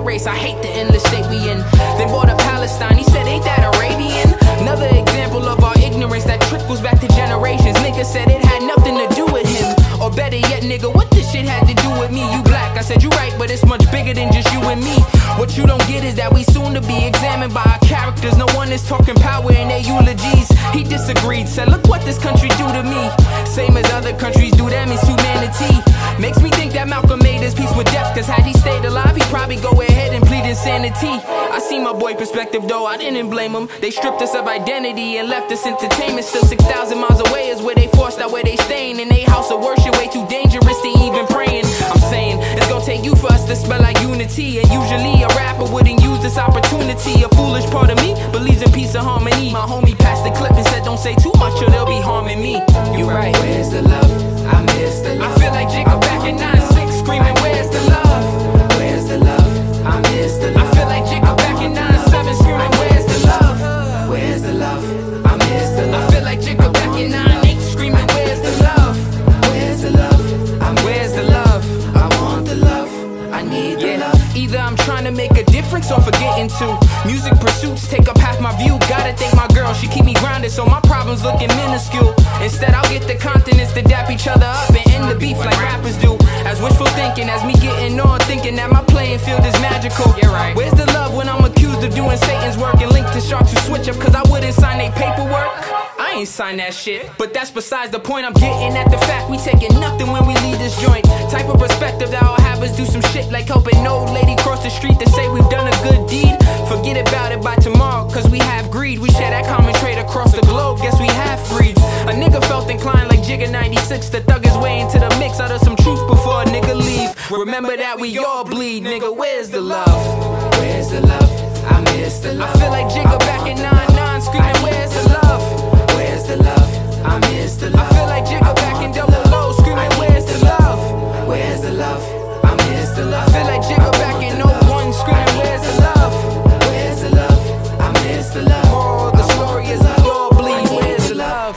race. I hate the endless state we in. Then bought a Palestine, he said, ain't that Arabian? Another example of our ignorance that trickles back to generations. Nigga said it had nothing to do with him. Or better yet, nigga, what this shit had to do with me? You black, I said you right, but it's much bigger than just you and me. What you don't get is that we soon to be examined by our characters. No one is talking power in their eulogies. He disagreed, said look what this country do to me. Same as other countries do them, it's humanity. Makes me think that Malcolm made his peace with death, cause had he stayed alive, he'd probably go ahead and plead insanity. I see my boy perspective though, I didn't blame him. They stripped us of identity and left us entertainment. Still 6,000 miles away is where they forced out where they staying. In they house of worship, way too dangerous to even praying. I'm saying, it's gonna take you for us to spell like unity. And usually a rapper wouldn't use this opportunity. A foolish part of me believes in peace and harmony. My homie passed the clip and said don't say too much or they'll be harming me. You right. Where's the love? I miss the love. I feel like Jacob back in 9-6 screaming where's the love? Where's the love? I miss the love. I feel like Jacob back in 9-7 screaming where's the love? Where's the love? I miss the love. I feel like Jacob back in 9-8 screaming where's the love? Where's the love? Where's the love? I want the love. I need the love. Either I'm trying to make a difference or forgetting to. Music pursuits take up half my view. Gotta thank my girl, she keep me grounded so my problems looking minuscule. Instead I'll get the continents to dap each other up and end the beef like rappers do. As wishful thinking, as me getting on, thinking that my playing field is magical. Yeah, right. Where's the love when I'm accused of doing Satan's work and linked to sharks who switch up cause I wouldn't sign their paperwork? I ain't sign that shit, but that's besides the point. I'm getting at the fact we taking nothing when we leave this joint. Type of perspective that I'll have us do some shit like helping an old lady cross the street to say we've done a good deed. Forget about it by tomorrow, cause we have greed. We share that common trait across the globe, guess we half breeds. A nigga felt inclined like Jigga 96 to thug his way into the mix out of some truth before a nigga leave. Remember that we all bleed, nigga, where's the love? Where's the love? I miss the love. I feel like Jigga back in 9-9 screaming where's the love? Where's the love? I miss the love. I feel like Jigga back in double low screaming where's the love? Where's the love? I miss the love. I feel like Jigga back in 01 screaming where's the love? Where's the love? I miss the love. Moral of the story is we all bleed, where's the love?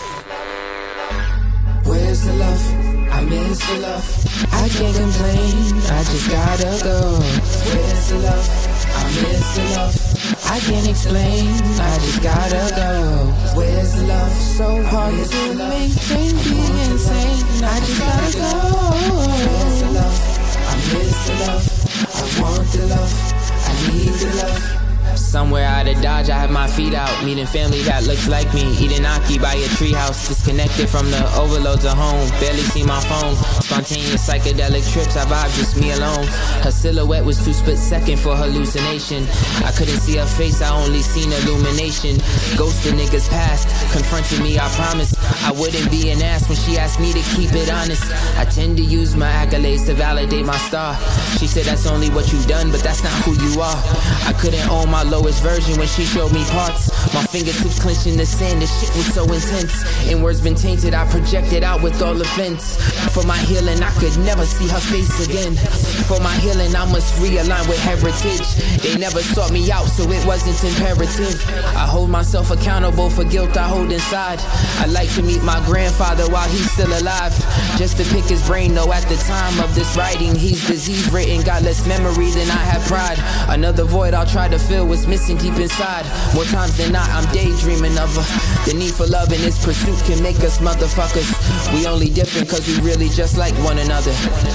Where's the love? I miss the love. I can't complain, I just gotta go. Where's the love? I miss the love. I can't explain, I just gotta go. Where's the love? So hard to maintain, being insane. I just gotta go. Where's the love? I miss the love. I want the love. I need the love. Somewhere out of Dodge, I have my feet out, meeting family that looks like me, eating aki by a treehouse, disconnected from the overloads of home, barely see my phone, spontaneous psychedelic trips, I vibe just me alone. Her silhouette was too split second for hallucination. I couldn't see her face, I only seen illumination. Ghost of niggas past, confronted me, I promise I wouldn't be an ass when she asked me to keep it honest. I tend to use my accolades to validate my star. She said that's only what you've done, but that's not who you are. I couldn't own my lowest version when she showed me parts. My fingertips clenching the sand, this shit was so intense. In words been tainted, I projected out with all offense. For my healing, I could never see her face again. For my healing, I must realign with heritage. They never sought me out, so it wasn't imperative. I hold myself accountable for guilt I hold inside. I like to meet my grandfather while he's still alive, just to pick his brain, though at the time of this writing he's disease-ridden, got less memory than I had pride. Another void I'll try to fill was missing deep inside. More times than not, I'm daydreaming of her. The need for love in this pursuit can make us motherfuckers. We only different cause we really just like one another.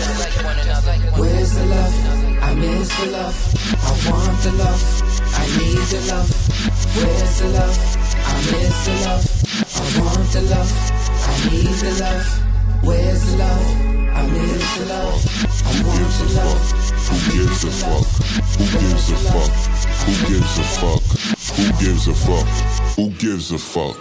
Where's the love? I miss the love. I want the love. I need the love. Where's the love? I miss the love. I want the love. I need the love. Where's the love? I miss the love. I want the love. Who gives a fuck? Who gives a fuck? Who gives a fuck? Who gives a fuck? Who gives a fuck?